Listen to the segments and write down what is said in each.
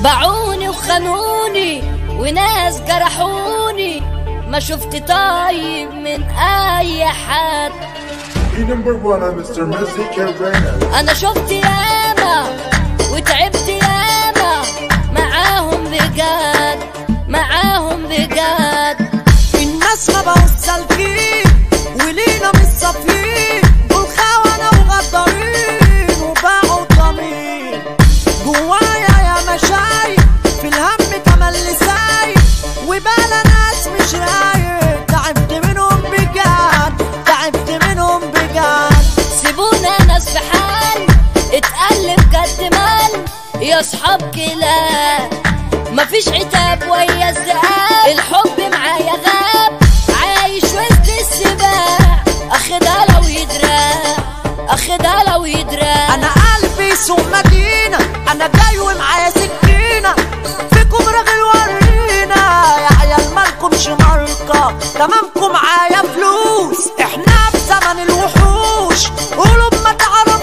باعوني وخانوني وناس جرحوني، ما شفت طيب من اي حد. انا شفت ياما وتعبت ياما معاهم بجد، معاهم بجد. الناس ما بقوا سالكين ولينا مش صافيين، دول خونة وغدارين وباعوا الضمير. جوايا يا مشايخ في الهم تملي سايق، وبالا ناس مش رايق. تعبت منهم بجد، تعبت منهم بجد. سيبونا ناس في حال اتقلب جد مال يا صحاب كلاب، مفيش عتاب ويا الذئاب. الحب معايا غاب عايش وسط السباع، اخدها لو يدراع، اخدها لو يدراع. انا قلبي سوق مدينة، انا جاي ومعايا سكينة، فيكم راجل ورينا يا عيال مالكمش ماركة، تمامكم معايا فلوس. احنا في زمن الوحوش، قلوب ما تعرف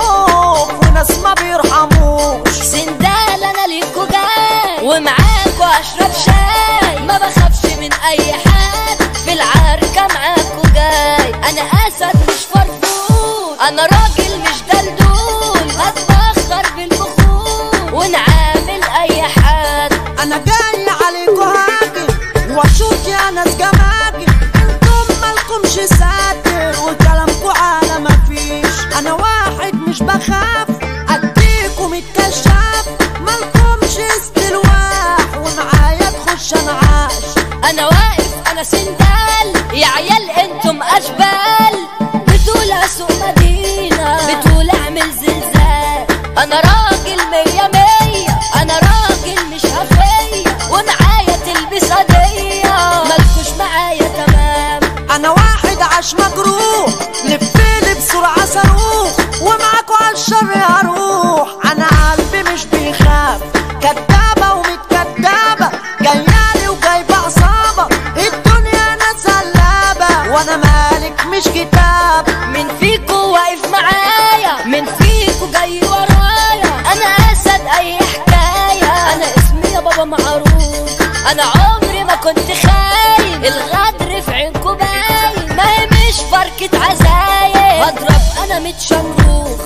خوف وناس ما بيرحموش. سندال انا ليكوا جاي ومعاكوا اشرب شاي، ما بخافش من اي حد في العركة معاكوا جاي. انا اسد مش فرفور، انا راجل مش دلدول، هتبخر بالبخور ونعامل اي حد. انا جاي عليكوا هاجم واشوط يا ناس جماجم، انتم مالكمش ساتر وكلامكوا على مفيش. انا واحد مش بخاف اديكم الكشاف، مالكمش استلواح ومعايا تخش انا عاش. انا واقف انا سندال يا عيال انتم اشبال، بتقول اسوق مدينة بتقول اعمل زلزال. انا راجل مية مية، انا راجل مش هفية، ومعايا تلبس هدية مالكوش معايا تمام. انا واحد عاش مجروح لفيلي بسرعة صاروخ، ومعاكوا عالشر هروح. انا قلبي مش بيخاف، كدابة ومتكدابة، جايالي وجايبة عصابة، الدنيا ناس هلابة وانا مالك مش كتاب. من فيكو واقف معايا، من فيكو جاي ورايا، انا اسد اي حكاية. انا اسمي يا بابا معروف، انا عمري ما كنت خاين، الغدر في عينكو باين، ما هي مش فركة عزايم، هضرب انا متشمروخ.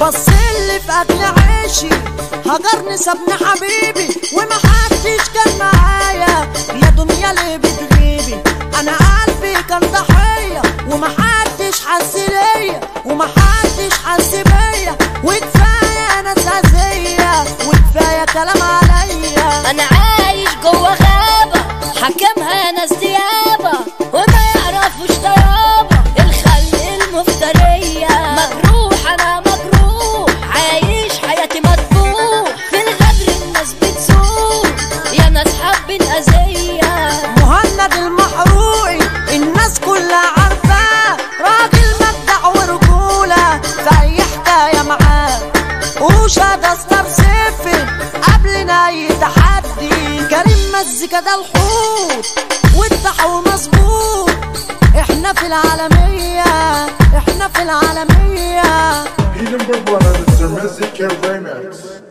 بصلي في اكل عيشي هجرني سابني حبيبي، ومحدش كان معايا يا دنيا اللي بتغيبي. انا قلبي كان ضحية ومحدش حس ليا، ومحدش حس بيا، وكفاية ناس هزية وكفاية كلام عليا. انا عايش جوا غابة حكمها ناس ديابة، وما يعرفوش طيابة الخلق المفترية. مجروح انا مجروح، عايش حياتي مطبوح، في الغدر الناس بتسوق يا ناس حابين اذية. مهند المحروقي الناس كلها عارفاه، راجل مبدع ورجولة في اي حكاية معاه، وشاد استر سيفي قبلنا اي تحدي. كريم مزيكا ده الحوت والتحول مظبوط، احنا في العالمية، احنا في العالمية. He number one on Mr. Music Remix.